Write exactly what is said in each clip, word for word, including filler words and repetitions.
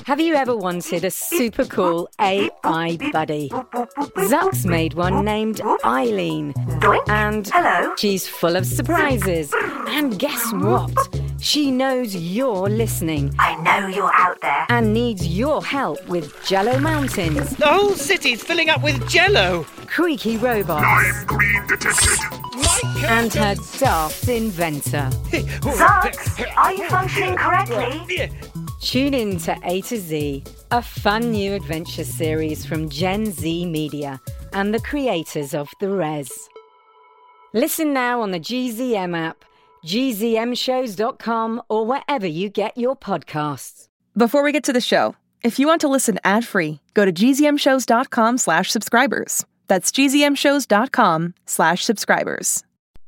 Have you ever wanted a super cool A I buddy? Zuck's made one named Eileen. And Hello. she's full of surprises. And guess what? She knows you're listening I know you're out there. and needs your help with Jello Mountains, The whole city's filling up with jello. creaky robots, I'm green detected. and her daft inventor. Zucks, are you functioning correctly? Tune in to A to Z, a fun new adventure series from Gen Z Media and the creators of The Res. Listen now on the G Z M app, G Z M shows dot com, or wherever you get your podcasts. Before we get to the show, if you want to listen ad-free, go to G Z M shows dot com slash subscribers. That's G Z M shows dot com slash subscribers.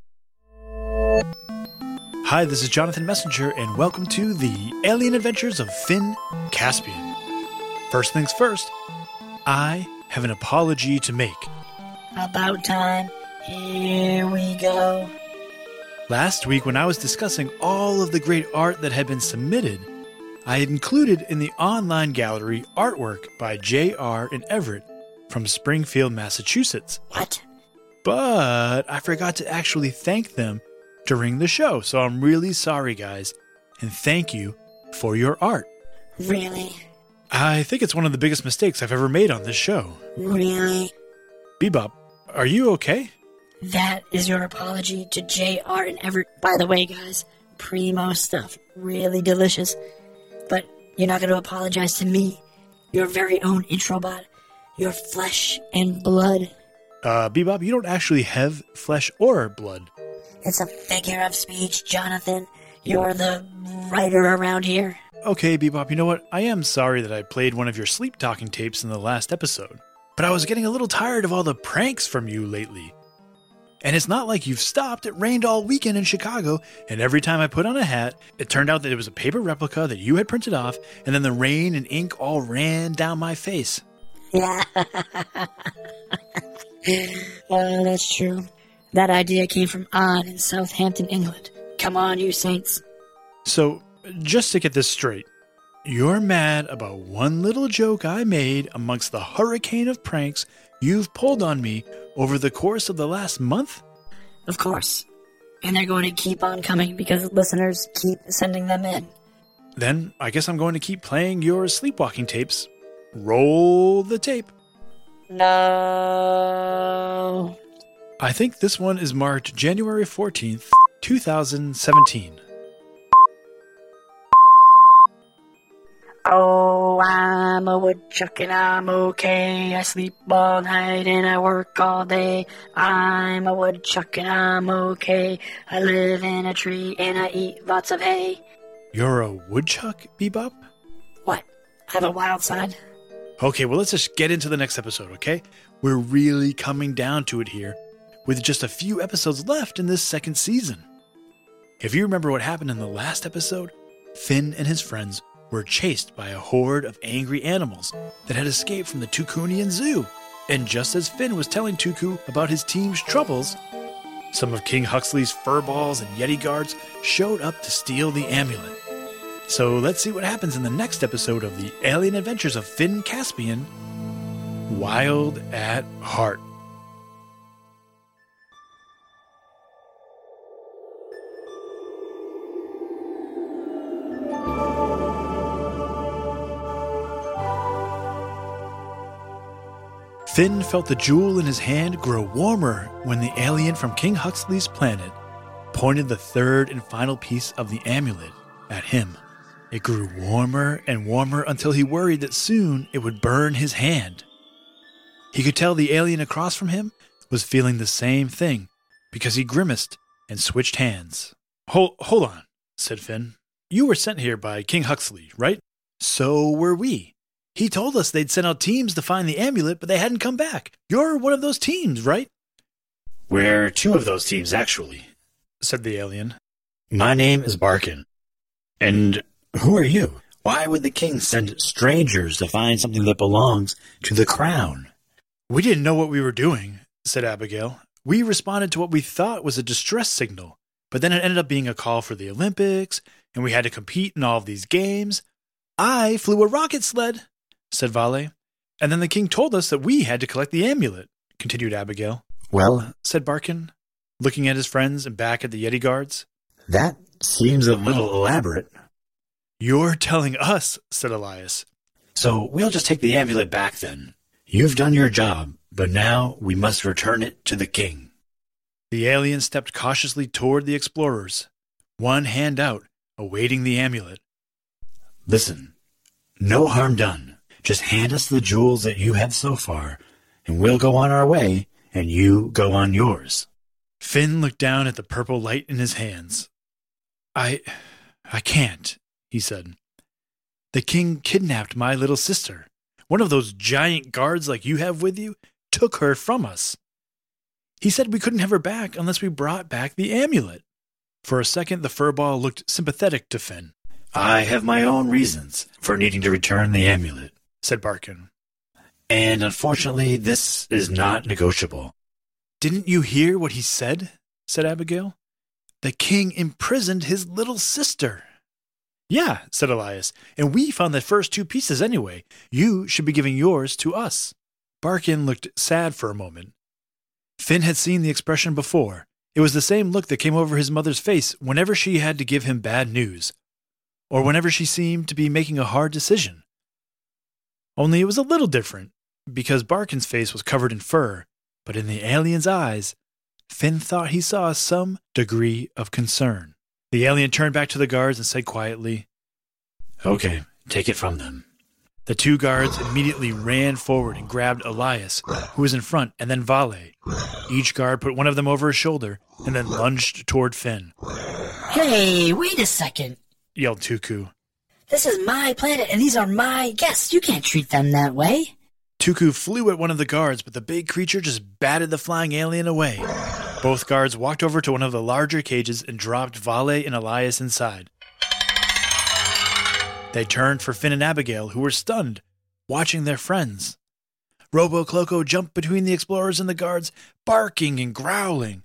Hi, this is Jonathan Messenger, and welcome to the Alien Adventures of Finn Caspian. First things first, I have an apology to make. About time. Here we go. Last week, when I was discussing all of the great art that had been submitted, I had included in the online gallery artwork by J R and Everett from Springfield, Massachusetts. What? But I forgot to actually thank them during the show, so I'm really sorry, guys, and thank you for your art. Really? I think it's one of the biggest mistakes I've ever made on this show. Really? Bebop, are you okay? That is your apology to J R and Everett. By the way, guys, primo stuff. Really delicious. But you're not going to apologize to me, your very own intro bot, your flesh and blood. Uh, Bebop, you don't actually have flesh or blood. It's a figure of speech, Jonathan. You're the writer around here. Okay, Bebop, you know what? I am sorry that I played one of your sleep talking tapes in the last episode, but I was getting a little tired of all the pranks from you lately. And it's not like you've stopped. It rained all weekend in Chicago, and every time I put on a hat, it turned out that it was a paper replica that you had printed off, and then the rain and ink all ran down my face. Yeah. Well, that's true. That idea came from Odd in Southampton, England. Come on, you saints. So, just to get this straight, you're mad about one little joke I made amongst the hurricane of pranks you've pulled on me over the course of the last month? Of course. And they're going to keep on coming because listeners keep sending them in. Then I guess I'm going to keep playing your sleepwalking tapes. Roll the tape. No. I think this one is marked January fourteenth, twenty seventeen. Oh, I'm a woodchuck and I'm okay. I sleep all night and I work all day. I'm a woodchuck and I'm okay. I live in a tree and I eat lots of hay. You're a woodchuck, Bebop? What? I have a wild side? Okay, well, let's just get into the next episode, okay? We're really coming down to it here, with just a few episodes left in this second season. If you remember what happened in the last episode, Finn and his friends were chased by a horde of angry animals that had escaped from the Tukunian Zoo. And just as Finn was telling Tuku about his team's troubles, some of King Huxley's furballs and Yeti guards showed up to steal the amulet. So let's see what happens in the next episode of the Alien Adventures of Finn Caspian, Wild at Heart. Finn felt the jewel in his hand grow warmer when the alien from King Huxley's planet pointed the third and final piece of the amulet at him. It grew warmer and warmer until he worried that soon it would burn his hand. He could tell the alien across from him was feeling the same thing because he grimaced and switched hands. Hold, hold on, said Finn. You were sent here by King Huxley, right? So were we. He told us they'd sent out teams to find the amulet, but they hadn't come back. You're one of those teams, right? We're two of those teams, actually, said the alien. My name is Barkin. And who are you? Why would the king send strangers to find something that belongs to the crown? We didn't know what we were doing, said Abigail. We responded to what we thought was a distress signal, but then it ended up being a call for the Olympics, and we had to compete in all of these games. I flew a rocket sled, said Vale. And then the king told us that we had to collect the amulet, continued Abigail. Well, said Barkin, looking at his friends and back at the Yeti guards. That seems a little elaborate. You're telling us, said Elias. So we'll just take the amulet back then. You've done your job, but now we must return it to the king. The alien stepped cautiously toward the explorers, one hand out, awaiting the amulet. Listen, no harm done. Just hand us the jewels that you have so far, and we'll go on our way, and you go on yours. Finn looked down at the purple light in his hands. I... I can't, he said. The king kidnapped my little sister. One of those giant guards like you have with you took her from us. He said we couldn't have her back unless we brought back the amulet. For a second, the furball looked sympathetic to Finn. I have my own reasons for needing to return the amulet, said Barkin. And unfortunately, this is not negotiable. Didn't you hear what he said? Said Abigail. The king imprisoned his little sister. Yeah, said Elias, and we found the first two pieces anyway. You should be giving yours to us. Barkin looked sad for a moment. Finn had seen the expression before. It was the same look that came over his mother's face whenever she had to give him bad news, or whenever she seemed to be making a hard decision. Only it was a little different, because Barkin's face was covered in fur, but in the alien's eyes, Finn thought he saw some degree of concern. The alien turned back to the guards and said quietly, Okay, take it from them. The two guards immediately ran forward and grabbed Elias, who was in front, and then Vale. Each guard put one of them over his shoulder and then lunged toward Finn. Hey, wait a second, yelled Tuku. This is my planet and these are my guests. You can't treat them that way. Tuku flew at one of the guards, but the big creature just batted the flying alien away. Both guards walked over to one of the larger cages and dropped Vale and Elias inside. They turned for Finn and Abigail, who were stunned, watching their friends. Robo Cloco jumped between the explorers and the guards, barking and growling.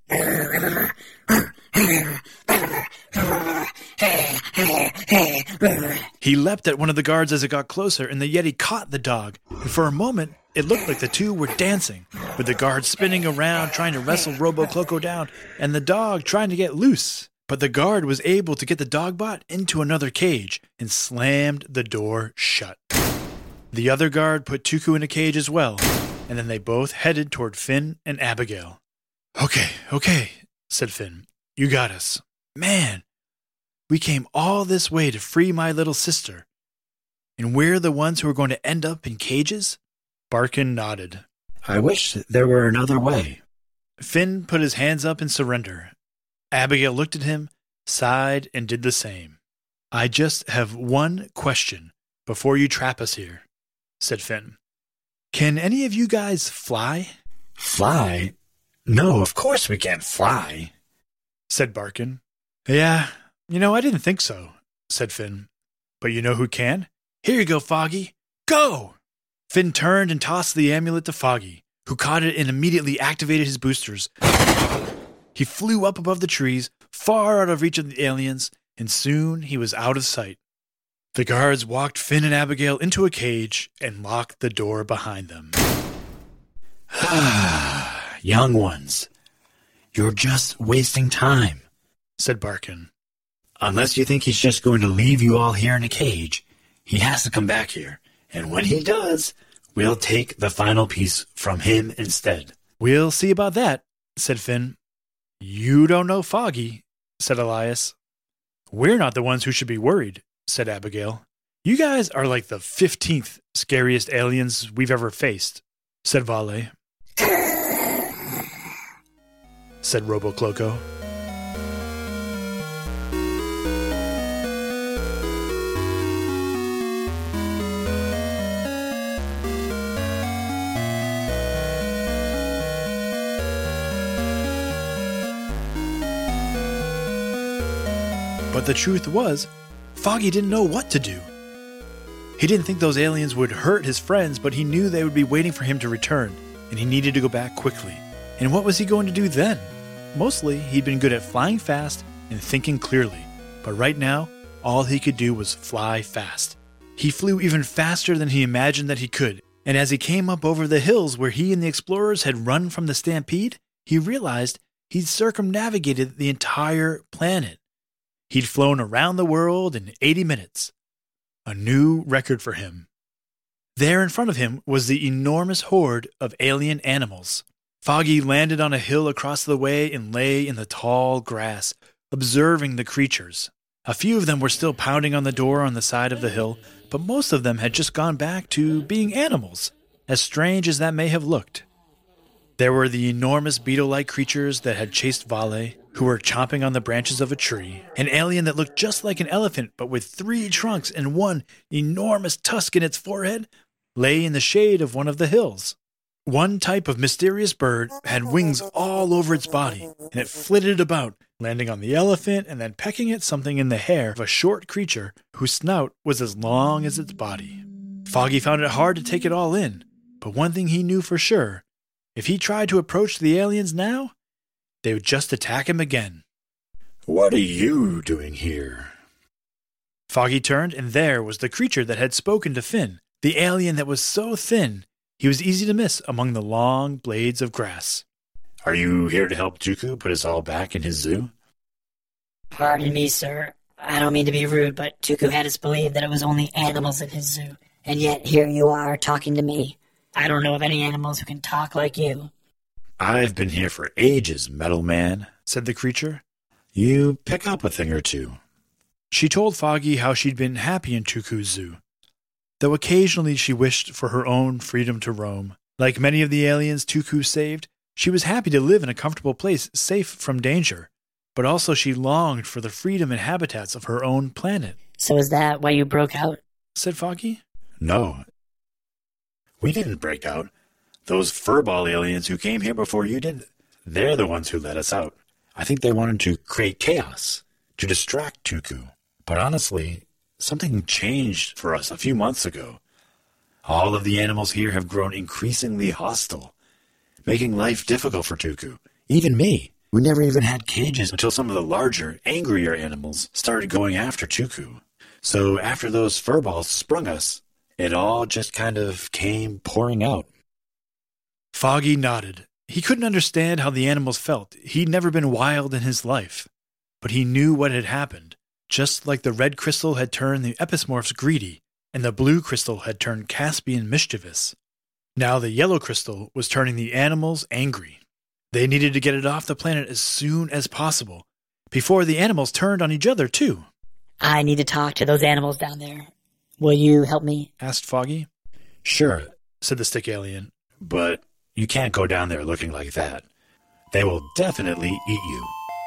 He leapt at one of the guards as it got closer, and the Yeti caught the dog. And for a moment, it looked like the two were dancing, with the guard spinning around trying to wrestle Robo Cloco down, and the dog trying to get loose. But the guard was able to get the dogbot into another cage and slammed the door shut. The other guard put Tuku in a cage as well, and then they both headed toward Finn and Abigail. Okay, okay, said Finn. You got us. Man, we came all this way to free my little sister. And we're the ones who are going to end up in cages? Barkin nodded. I wish there were another way. Finn put his hands up in surrender. Abigail looked at him, sighed, and did the same. I just have one question before you trap us here, said Finn. Can any of you guys fly? Fly? No, of course we can't fly, said Barkin. Yeah, you know, I didn't think so, said Finn. But you know who can? Here you go, Foggy. Go! Finn turned and tossed the amulet to Foggy, who caught it and immediately activated his boosters. He flew up above the trees, far out of reach of the aliens, and soon he was out of sight. The guards walked Finn and Abigail into a cage and locked the door behind them. Ah, young ones, you're just wasting time, said Barkin. Unless you think he's just going to leave you all here in a cage, he has to come back here. And when he does, we'll take the final piece from him instead. We'll see about that, said Finn. You don't know Foggy, said Elias. We're not the ones who should be worried, said Abigail. You guys are like the fifteenth scariest aliens we've ever faced, said Vale. said Robo Cloco. But the truth was, Foggy didn't know what to do. He didn't think those aliens would hurt his friends, but he knew they would be waiting for him to return, and he needed to go back quickly. And what was he going to do then? Mostly, he'd been good at flying fast and thinking clearly, but right now, all he could do was fly fast. He flew even faster than he imagined that he could, and as he came up over the hills where he and the explorers had run from the stampede, he realized he'd circumnavigated the entire planet. He'd flown around the world in eighty minutes. A new record for him. There in front of him was the enormous horde of alien animals. Foggy landed on a hill across the way and lay in the tall grass, observing the creatures. A few of them were still pounding on the door on the side of the hill, but most of them had just gone back to being animals, as strange as that may have looked. There were the enormous beetle-like creatures that had chased Vale, who were chomping on the branches of a tree, an alien that looked just like an elephant but with three trunks and one enormous tusk in its forehead, lay in the shade of one of the hills. One type of mysterious bird had wings all over its body, and it flitted about, landing on the elephant and then pecking at something in the hair of a short creature whose snout was as long as its body. Foggy found it hard to take it all in, but one thing he knew for sure: if he tried to approach the aliens now, they would just attack him again. What are you doing here? Foggy turned, and there was the creature that had spoken to Finn, the alien that was so thin he was easy to miss among the long blades of grass. Are you here to help Tuku put us all back in his zoo? Pardon me, sir. I don't mean to be rude, but Tuku had us believe that it was only animals in his zoo, and yet here you are talking to me. I don't know of any animals who can talk like you. I've been here for ages, Metal Man, said the creature. You pick up a thing or two. She told Foggy how she'd been happy in Tuku's zoo, though occasionally she wished for her own freedom to roam. Like many of the aliens Tuku saved, she was happy to live in a comfortable place safe from danger, but also she longed for the freedom and habitats of her own planet. So is that why you broke out? Said Foggy. No. We didn't break out. Those furball aliens who came here before you did, they're the ones who let us out. I think they wanted to create chaos, to distract Tuku. But honestly, something changed for us a few months ago. All of the animals here have grown increasingly hostile, making life difficult for Tuku. Even me. We never even had cages until some of the larger, angrier animals started going after Tuku. So after those furballs sprung us, it all just kind of came pouring out. Foggy nodded. He couldn't understand how the animals felt. He'd never been wild in his life. But he knew what had happened. Just like the red crystal had turned the Epismorphs greedy, and the blue crystal had turned Caspian mischievous. Now the yellow crystal was turning the animals angry. They needed to get it off the planet as soon as possible, before the animals turned on each other too. I need to talk to those animals down there. Will you help me? Asked Foggy. Sure, said the stick alien. But you can't go down there looking like that. They will definitely eat you.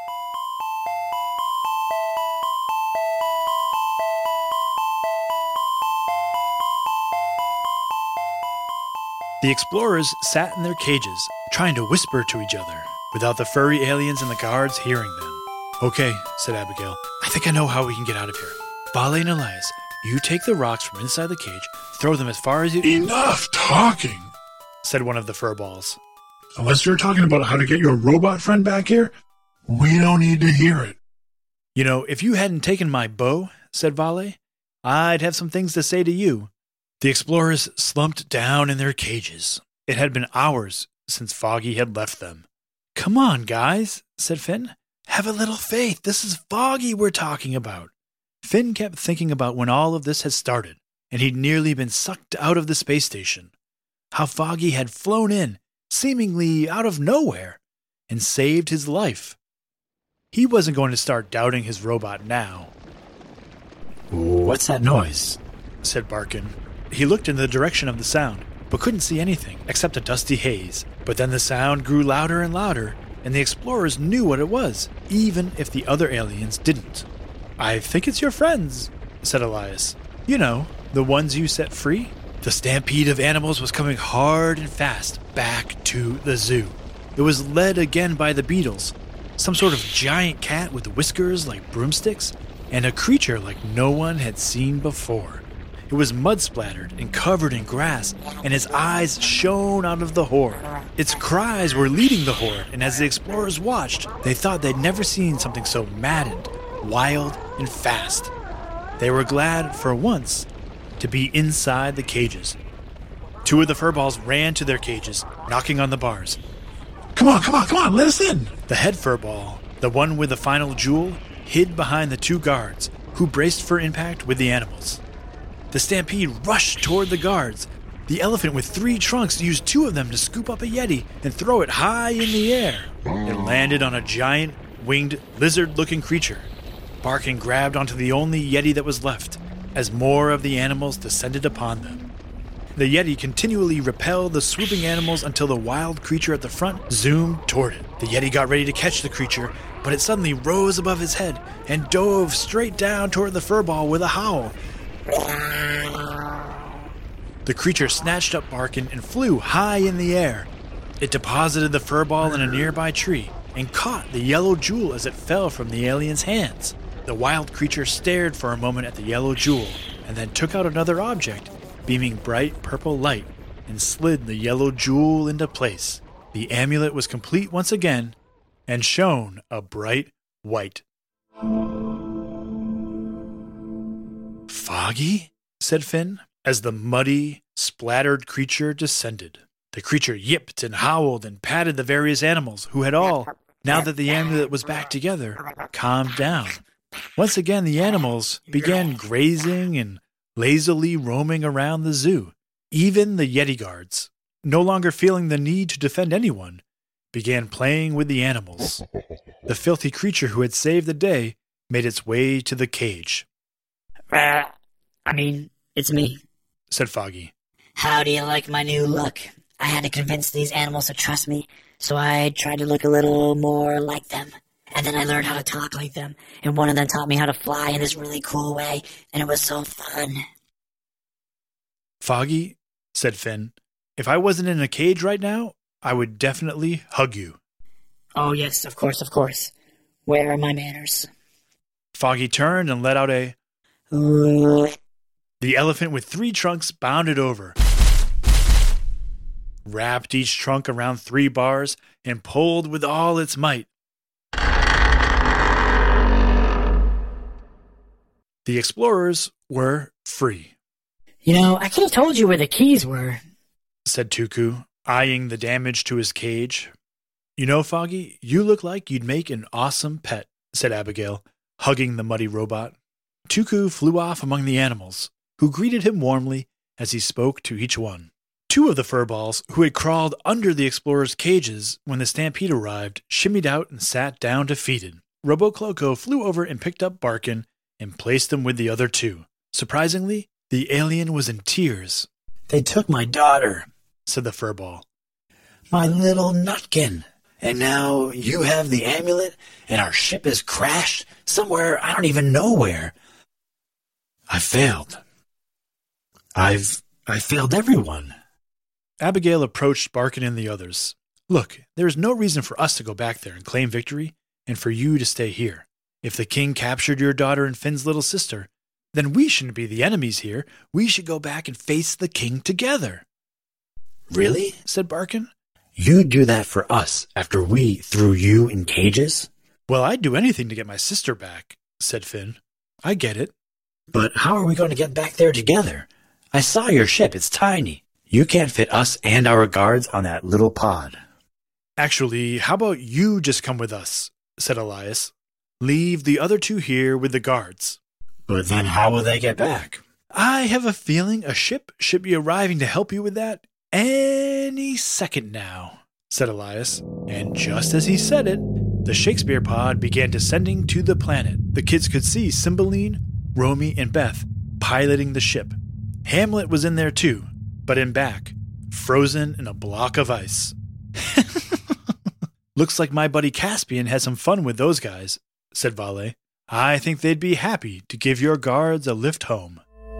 The explorers sat in their cages, trying to whisper to each other, without the furry aliens and the guards hearing them. Okay, said Abigail. I think I know how we can get out of here. Vale and Elias, you take the rocks from inside the cage, throw them as far as you... Enough talking, said one of the furballs. Unless you're talking about how to get your robot friend back here, we don't need to hear it. You know, if you hadn't taken my bow, said Vale, I'd have some things to say to you. The explorers slumped down in their cages. It had been hours since Foggy had left them. Come on, guys, said Finn. Have a little faith. This is Foggy we're talking about. Finn kept thinking about when all of this had started, and he'd nearly been sucked out of the space station. How Foggy had flown in, seemingly out of nowhere, and saved his life. He wasn't going to start doubting his robot now. What's that noise? Said Barkin. He looked in the direction of the sound, but couldn't see anything except a dusty haze. But then the sound grew louder and louder, and the explorers knew what it was, even if the other aliens didn't. I think it's your friends, said Elias. You know, the ones you set free? The stampede of animals was coming hard and fast back to the zoo. It was led again by the beetles, some sort of giant cat with whiskers like broomsticks, and a creature like no one had seen before. It was mud-splattered and covered in grass, and its eyes shone out of the horde. Its cries were leading the horde, and as the explorers watched, they thought they'd never seen something so maddened, wild, and fast. They were glad, for once, to be inside the cages. Two of the furballs ran to their cages, knocking on the bars. Come on, come on, come on, let us in. The head furball, the one with the final jewel, hid behind the two guards, who braced for impact with the animals. The stampede rushed toward the guards. The elephant with three trunks used two of them to scoop up a yeti and throw it high in the air. It landed on a giant, winged, lizard-looking creature. Barkin grabbed onto the only yeti that was left, as more of the animals descended upon them. The yeti continually repelled the swooping animals until the wild creature at the front zoomed toward it. The yeti got ready to catch the creature, but it suddenly rose above his head and dove straight down toward the furball with a howl. The creature snatched up Barkin and flew high in the air. It deposited the furball in a nearby tree and caught the yellow jewel as it fell from the alien's hands. The wild creature stared for a moment at the yellow jewel and then took out another object, beaming bright purple light, and slid the yellow jewel into place. The amulet was complete once again and shone a bright white. Foggy? Said Finn, as the muddy, splattered creature descended. The creature yipped and howled and patted the various animals, who had all, now that the amulet was back together, calmed down. Once again, the animals began grazing and lazily roaming around the zoo. Even the Yeti guards, no longer feeling the need to defend anyone, began playing with the animals. The filthy creature who had saved the day made its way to the cage. Uh, I mean, it's me, said Foggy. How do you like my new look? I had to convince these animals to trust me, so I tried to look a little more like them. And then I learned how to talk like them, and one of them taught me how to fly in this really cool way, and it was so fun. Foggy, said Finn, if I wasn't in a cage right now, I would definitely hug you. Oh yes, of course, of course. Where are my manners? Foggy turned and let out a... The elephant with three trunks bounded over, wrapped each trunk around three bars, and pulled with all its might. The explorers were free. You know, I could have told you where the keys were, said Tuku, eyeing the damage to his cage. You know, Foggy, you look like you'd make an awesome pet, said Abigail, hugging the muddy robot. Tuku flew off among the animals, who greeted him warmly as he spoke to each one. Two of the furballs, who had crawled under the explorers' cages when the stampede arrived, shimmied out and sat down defeated. Robocloco flew over and picked up Barkin and placed him with the other two. Surprisingly, the alien was in tears. They took my daughter, said the furball. My little nutkin. And now you have the amulet, and our ship is crashed somewhere I don't even know where. I failed. I've... I failed everyone. Abigail approached Barkin and the others. Look, there is no reason for us to go back there and claim victory, and for you to stay here. If the king captured your daughter and Finn's little sister, then we shouldn't be the enemies here. We should go back and face the king together. Really? Said Barkin. You'd do that for us after we threw you in cages? Well, I'd do anything to get my sister back, said Finn. I get it. But how are we going to get back there together? I saw your ship. It's tiny. You can't fit us and our guards on that little pod. Actually, how about you just come with us, said Elias. Leave the other two here with the guards. But then how will they get back? I have a feeling a ship should be arriving to help you with that any second now, said Elias. And just as he said it, the Shakespeare pod began descending to the planet. The kids could see Cymbeline, Romy, and Beth piloting the ship. Hamlet was in there too, but in back, frozen in a block of ice. Looks like my buddy Caspian had some fun with those guys, said Vale. I think they'd be happy to give your guards a lift home.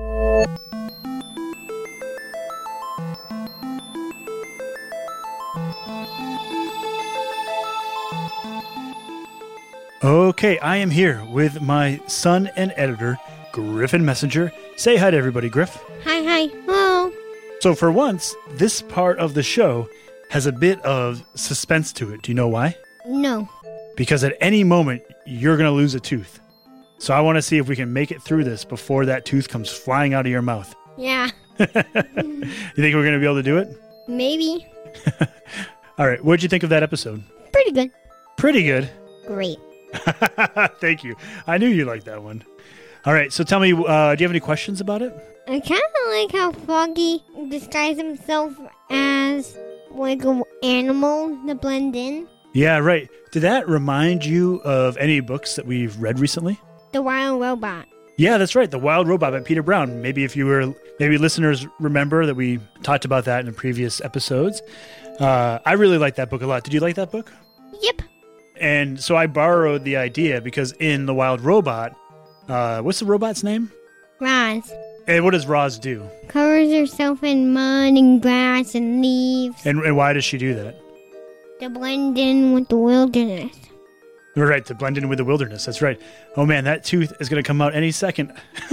Okay, I am here with my son and editor, Griffin Messenger. Say hi to everybody, Griff. Hi, hi. Hello. So for once, this part of the show has a bit of suspense to it. Do you know why? No. Because at any moment, you're going to lose a tooth. So I want to see if we can make it through this before that tooth comes flying out of your mouth. Yeah. You think we're going to be able to do it? Maybe. All right. What'd you think of that episode? Pretty good. Pretty good. Great. Thank you. I knew you liked that one. All right. So tell me, uh, do you have any questions about it? I kind of like how Foggy disguised himself as like an animal to blend in. Yeah, right. Did that remind you of any books that we've read recently? The Wild Robot. Yeah, that's right. The Wild Robot by Peter Brown. Maybe if you were, maybe listeners remember that we talked about that in previous episodes. Uh, I really like that book a lot. Did you like that book? Yep. And so I borrowed the idea because in The Wild Robot, uh, what's the robot's name? Roz. And what does Roz do? Covers herself in mud and grass and leaves. And, and why does she do that? To blend in with the wilderness. We're right, to blend in with the wilderness. That's right. Oh man, that tooth is going to come out any second.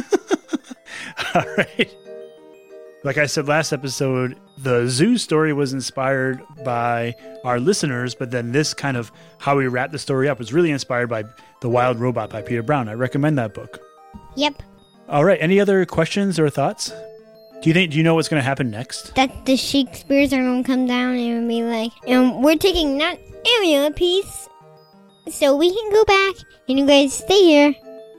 All right. Like I said last episode, the zoo story was inspired by our listeners, but then this kind of how we wrap the story up was really inspired by The Wild Robot by Peter Brown. I recommend that book. Yep. All right. Any other questions or thoughts? Do you think? Do you know what's going to happen next? That the Shakespeares are going to come down and be like, and we're taking that area piece, so we can go back, and you guys stay here.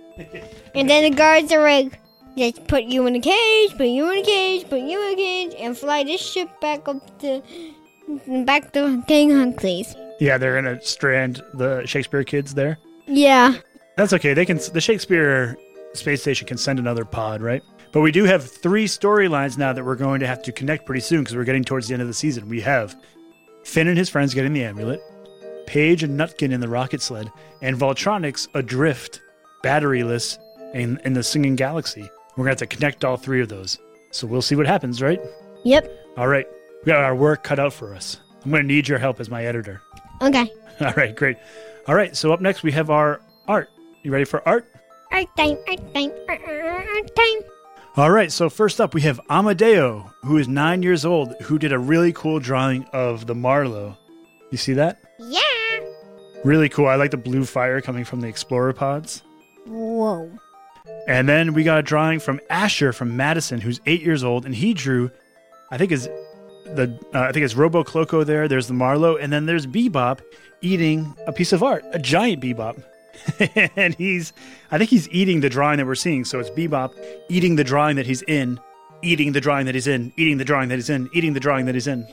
And then the guards are like, just put you in a cage, put you in a cage, put you in a cage, and fly this ship back up to back to King Huxley's. Yeah, they're going to strand the Shakespeare kids there. Yeah. That's okay. They can. The Shakespeare space station can send another pod, right? But we do have three storylines now that we're going to have to connect pretty soon because we're getting towards the end of the season. We have Finn and his friends getting the amulet, Paige and Nutkin in the rocket sled, and Voltronics adrift, batteryless, in, in the Singing Galaxy. We're going to have to connect all three of those. So we'll see what happens, right? Yep. All right. We got our work cut out for us. I'm going to need your help as my editor. Okay. All right, great. All right, so up next we have our art. You ready for art? Art time, art time, art, art, art time. All right, so first up we have Amadeo, who is nine years old, who did a really cool drawing of the Marlow. You see that? Yeah. Really cool. I like the blue fire coming from the Explorer pods. Whoa. And then we got a drawing from Asher from Madison, who's eight years old, and he drew, I think is the uh, I think it's Robo Cloco there. There's the Marlow, and then there's Bebop eating a piece of art, a giant Bebop. And he's, I think he's eating the drawing that we're seeing. So it's Bebop eating the drawing that he's in, eating the drawing that he's in, eating the drawing that he's in, eating the drawing that he's in.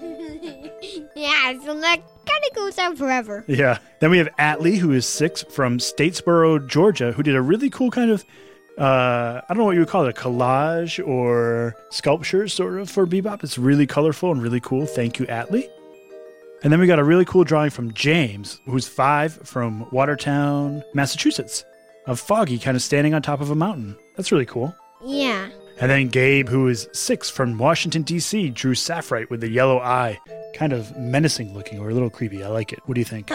Yeah, so that kind of goes on forever. Yeah. Then we have Atlee, who is six, from Statesboro, Georgia, who did a really cool kind of, uh, I don't know what you would call it, a collage or sculpture sort of for Bebop. It's really colorful and really cool. Thank you, Atlee. And then we got a really cool drawing from James, who's five, from Watertown, Massachusetts, of Foggy kind of standing on top of a mountain. That's really cool. Yeah. And then Gabe, who is six, from Washington, D C, drew Sapphire with the yellow eye. Kind of menacing looking or a little creepy. I like it. What do you think?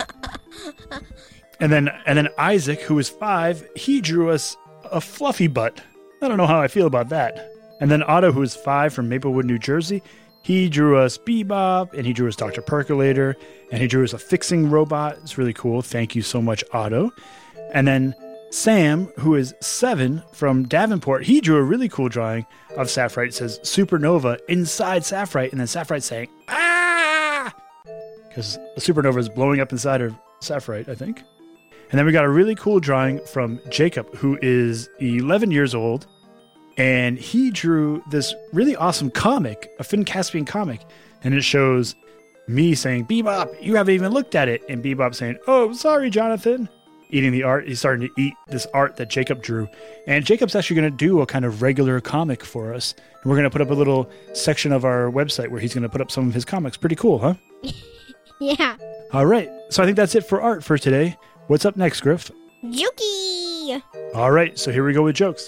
and then and then Isaac, who is five, he drew us a fluffy butt. I don't know how I feel about that. And then Otto, who is five, from Maplewood, New Jersey, he drew us Bebop, and he drew us Doctor Percolator, and he drew us a fixing robot. It's really cool. Thank you so much, Otto. And then Sam, who is seven, from Davenport, he drew a really cool drawing of Sapphire. It says Supernova inside Sapphire, and then Sapphire saying, ah! Because the supernova is blowing up inside of Sapphire, I think. And then we got a really cool drawing from Jacob, who is eleven years old, and he drew this really awesome comic, a Finn Caspian comic, and it shows me saying, Bebop, you haven't even looked at it, and Bebop saying, oh, sorry, Jonathan. Eating the art. He's starting to eat this art that Jacob drew. And Jacob's actually going to do a kind of regular comic for us. And we're going to put up a little section of our website where he's going to put up some of his comics. Pretty cool, huh? Yeah. All right. So I think that's it for art for today. What's up next, Griff? Jokey! All right. So here we go with jokes.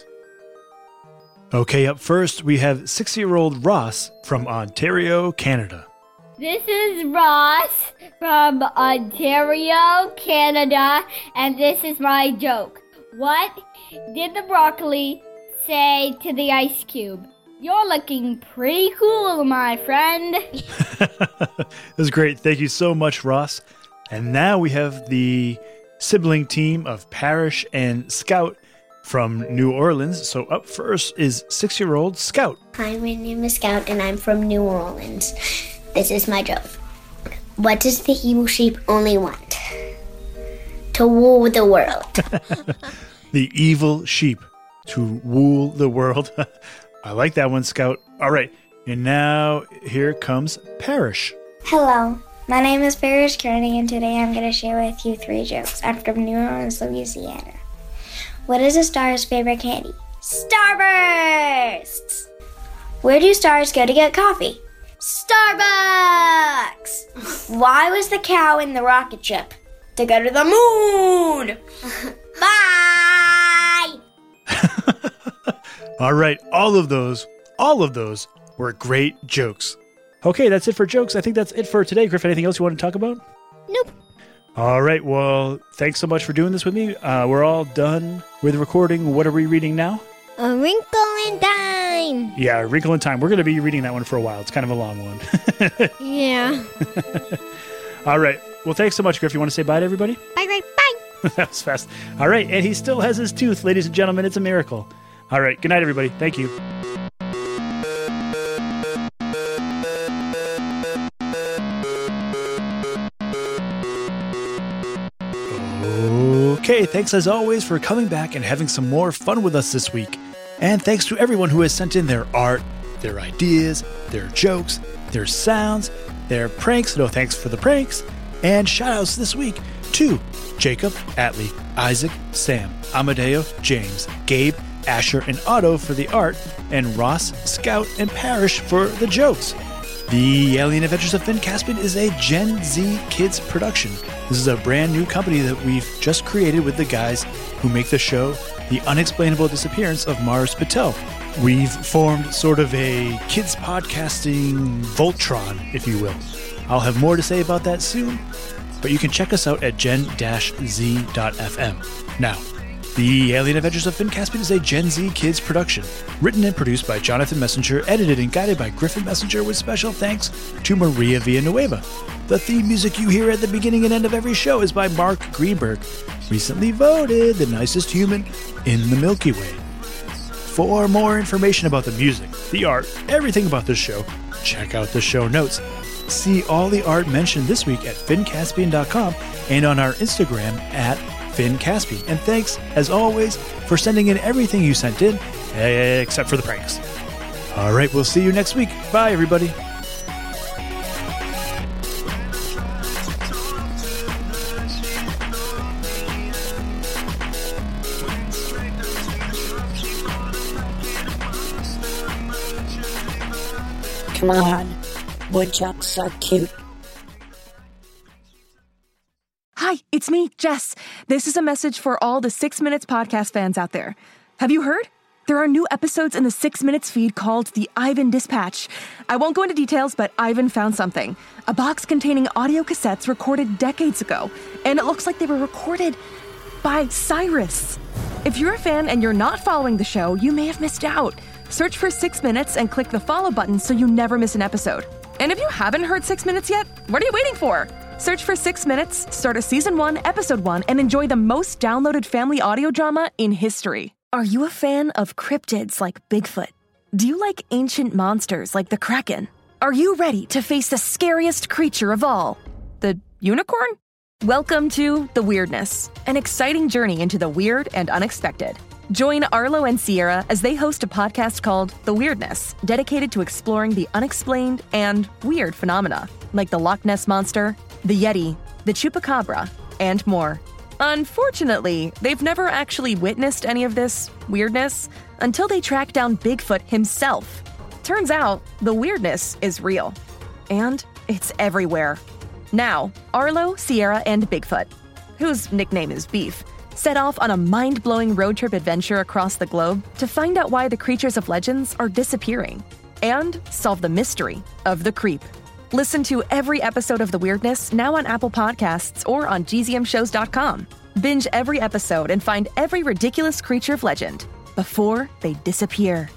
Okay, up first, we have six-year-old Ross from Ontario, Canada. This is Ross from Ontario, Canada, and this is my joke. What did the broccoli say to the ice cube? You're looking pretty cool, my friend. That was great. Thank you so much, Ross. And now we have the sibling team of Parrish and Scout from New Orleans. So up first is six-year-old Scout. Hi, my name is Scout, and I'm from New Orleans. This is my joke. What does the evil sheep only want? To rule the world. The evil sheep to rule the world. I like that one, Scout. All right, and now here comes Parrish. Hello, my name is Parrish Kearney, and today I'm going to share with you three jokes. I'm from New Orleans, Louisiana. What is a star's favorite candy? Starbursts! Where do stars go to get coffee? Starbucks! Why was the cow in the rocket ship? To go to the moon! Bye! All right, all of those, all of those were great jokes. Okay, that's it for jokes. I think that's it for today. Griff, anything else you want to talk about? Nope. All right, well, thanks so much for doing this with me. Uh, we're all done with recording. What are we reading now? A Wrinkle in Time. Yeah, Wrinkle in Time. We're going to be reading that one for a while. It's kind of a long one. Yeah. All right. Well, thanks so much, Griff. You want to say bye to everybody? Bye, bye, bye. That was fast. All right, and he still has his tooth, ladies and gentlemen. It's a miracle. All right, good night, everybody. Thank you. Okay, thanks as always for coming back and having some more fun with us this week. And thanks to everyone who has sent in their art, their ideas, their jokes, their sounds, their pranks. No thanks for the pranks. And shout-outs this week to Jacob, Atlee, Isaac, Sam, Amadeo, James, Gabe, Asher, and Otto for the art, and Ross, Scout, and Parrish for the jokes. The Alien Adventures of Finn Caspian is a Gen Z Kids production. This is a brand new company that we've just created with the guys who make the show The Unexplainable Disappearance of Mars Patel. We've formed sort of a kids podcasting Voltron, if you will. I'll have more to say about that soon, but you can check us out at gen z dot f m. Now, The Alien Adventures of Finn Caspian is a Gen Z Kids production, written and produced by Jonathan Messenger, edited and guided by Griffin Messenger, with special thanks to Maria Villanueva. The theme music you hear at the beginning and end of every show is by Mark Greenberg, recently voted the nicest human in the Milky Way. For more information about the music, the art, everything about this show, check out the show notes. See all the art mentioned this week at finn caspian dot com and on our Instagram at Finn Caspian. And thanks, as always, for sending in everything you sent in, except for the pranks. All right, we'll see you next week. Bye, everybody. Come on, woodchucks are cute. Hi, it's me, Jess. This is a message for all the Six Minutes podcast fans out there. Have you heard? There are new episodes in the Six Minutes feed called the Ivan Dispatch. I won't go into details, but Ivan found something. A box containing audio cassettes recorded decades ago, and it looks like they were recorded by Cyrus. If you're a fan and you're not following the show, you may have missed out. Search for Six Minutes and click the follow button so you never miss an episode. And if you haven't heard Six Minutes yet, what are you waiting for? Search for Six Minutes, start a season one, episode one, and enjoy the most downloaded family audio drama in history. Are you a fan of cryptids like Bigfoot? Do you like ancient monsters like the Kraken? Are you ready to face the scariest creature of all, the unicorn? Welcome to The Weirdness, an exciting journey into the weird and unexpected. Join Arlo and Sierra as they host a podcast called The Weirdness, dedicated to exploring the unexplained and weird phenomena, like the Loch Ness Monster, the Yeti, the Chupacabra, and more. Unfortunately, they've never actually witnessed any of this weirdness until they track down Bigfoot himself. Turns out, the weirdness is real. And it's everywhere. Now, Arlo, Sierra, and Bigfoot, whose nickname is Beef, set off on a mind-blowing road trip adventure across the globe to find out why the creatures of legends are disappearing and solve the mystery of the creep. Listen to every episode of The Weirdness now on Apple Podcasts or on G Z M shows dot com. Binge every episode and find every ridiculous creature of legend before they disappear.